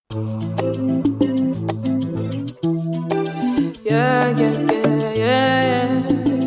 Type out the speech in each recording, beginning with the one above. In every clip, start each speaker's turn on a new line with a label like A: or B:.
A: Yeah, yeah, yeah, yeah.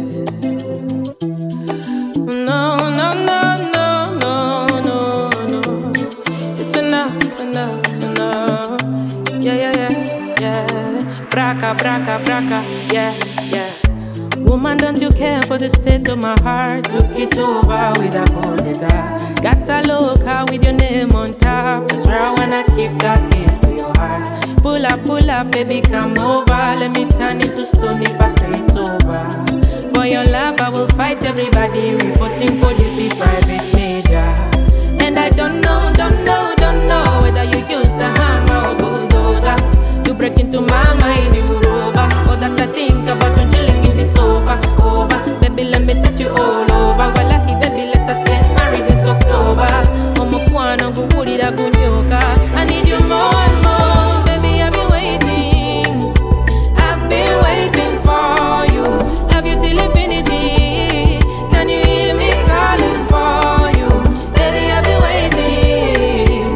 A: No, no, no, no, no, no, no. It's enough, it's enough, it's enough. Yeah, yeah, yeah, yeah. Braca, braca, braca, yeah, yeah. Woman, don't you care for the state of my heart? Took it over with a bonita. Got a loca with your name on top. That's where I wanna keep that keys to your heart. Pull up, baby, come over. Let me turn it to stone if I say it's over. For your love, I will fight everybody. Reporting for duty, private major. And I don't know whether you use the hammer or bulldozer to break into my mind, you rover. All that I think about when chilling in the sofa, over. Baby, let me touch you all over. Wallahi, baby, let us get married this October. Omo kuano guguri da gunyoka. I need you more and more. Baby, I've been waiting for you. Love you till infinity. Can you hear me calling for you? Baby, I've been waiting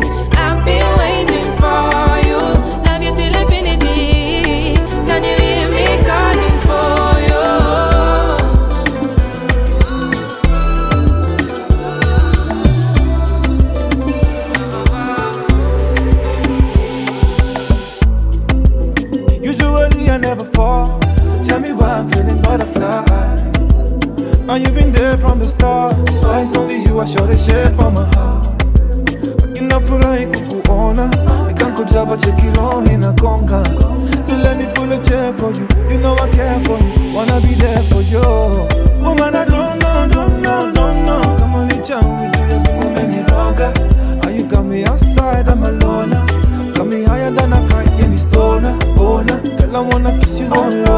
A: for you. Love you till infinity. Can you hear me calling for you?
B: Usually I never fall. Tell me why I'm feeling butterfly. And you've been there from the start. That's why it's only you, I show the shape on my heart. Inafurahi kukuona, nikankujaba chekilo inagonga. So let me pull a chair for you. You know I care for you, wanna be there for you. Woman, I don't know. Come on, it's down with you, you many roga. How you got me outside, I'm alone. Got me higher than a kite in the stoner. Girl, I wanna kiss you all over.